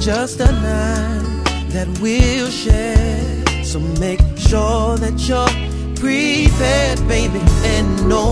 just a night that we'll share. So make sure that you're prepared, baby, and know